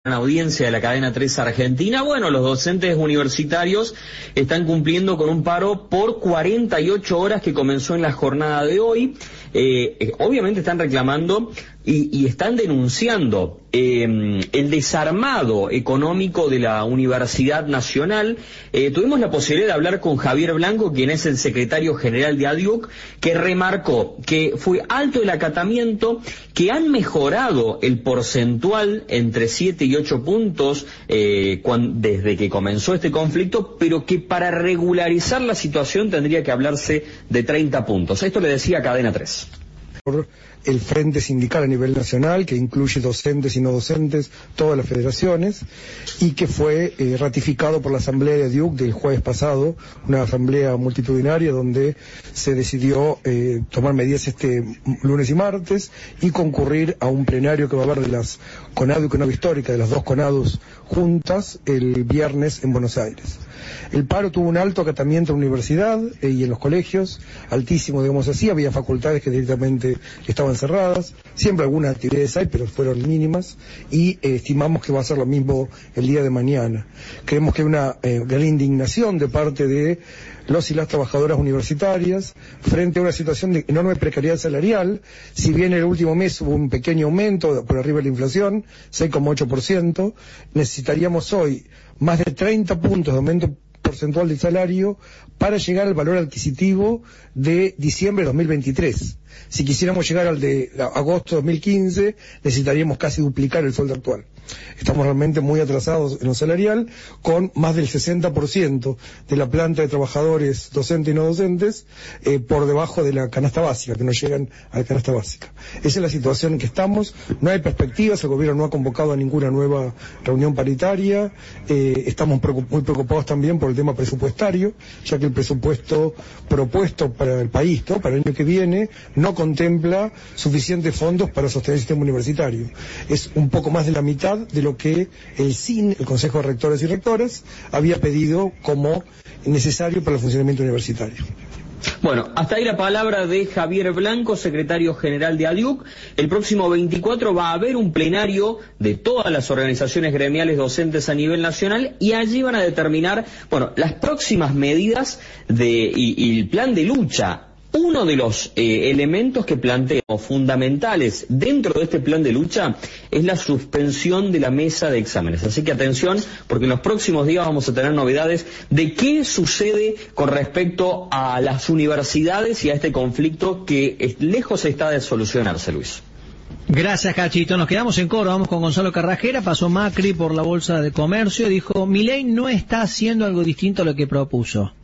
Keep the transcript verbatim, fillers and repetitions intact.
En audiencia de la cadena tres Argentina, bueno, los docentes universitarios están cumpliendo con un paro por cuarenta y ocho horas que comenzó en la jornada de hoy. Eh, eh, obviamente están reclamando y, y están denunciando eh, el desarmado económico de la Universidad Nacional. Eh, tuvimos la posibilidad de hablar con Javier Blanco, quien es el secretario general de ADIUC, que remarcó que fue alto el acatamiento, que han mejorado el porcentual entre siete y ocho puntos eh, cuando, desde que comenzó este conflicto, pero que para regularizar la situación tendría que hablarse de treinta puntos. Esto le decía Cadena tres. Por el Frente Sindical a nivel nacional, que incluye docentes y no docentes, todas las federaciones, y que fue eh, ratificado por la Asamblea de ADIUC del jueves pasado, una asamblea multitudinaria donde se decidió eh, tomar medidas este lunes y martes y concurrir a un plenario que va a haber de las CONADU y CONADU histórica, de las dos CONADUs juntas, el viernes en Buenos Aires. El paro tuvo un alto acatamiento en la universidad eh, y en los colegios, altísimo, digamos así. Había facultades que directamente estaban cerradas, siempre algunas actividades hay, pero fueron mínimas, y eh, estimamos que va a ser lo mismo el día de mañana. Creemos que hay una eh, gran indignación de parte de los y las trabajadoras universitarias frente a una situación de enorme precariedad salarial. Si bien el último mes hubo un pequeño aumento por arriba de la inflación, seis coma ocho por ciento, necesitaríamos hoy más de treinta puntos de aumento porcentual del salario para llegar al valor adquisitivo de diciembre de dos mil veintitrés. Si quisiéramos llegar al de agosto de dos mil quince, necesitaríamos casi duplicar el sueldo actual. Estamos realmente muy atrasados en lo salarial, con más del sesenta por ciento de la planta de trabajadores docentes y no docentes eh, por debajo de la canasta básica, que no llegan a la canasta básica. Esa es la situación en que estamos. No hay perspectivas, el gobierno no ha convocado a ninguna nueva reunión paritaria. Eh, estamos muy preocupados también por el tema presupuestario, ya que el presupuesto propuesto para el país, ¿no?, para el año que viene, no contempla suficientes fondos para sostener el sistema universitario. Es un poco más de la mitad de lo que el C I N, el Consejo de Rectores y Rectoras, había pedido como necesario para el funcionamiento universitario. Bueno, hasta ahí la palabra de Javier Blanco, secretario general de ADIUC. El próximo veinticuatro va a haber un plenario de todas las organizaciones gremiales docentes a nivel nacional y allí van a determinar, bueno, las próximas medidas de, y, y el plan de lucha. Uno de los eh, elementos que planteamos fundamentales dentro de este plan de lucha es la suspensión de la mesa de exámenes. Así que atención, porque en los próximos días vamos a tener novedades de qué sucede con respecto a las universidades y a este conflicto que es, lejos está de solucionarse, Luis. Gracias, Cachito. Nos quedamos en Córdoba, vamos con Gonzalo Carrajera. Pasó Macri por la Bolsa de Comercio y dijo: Milei no está haciendo algo distinto a lo que propuso.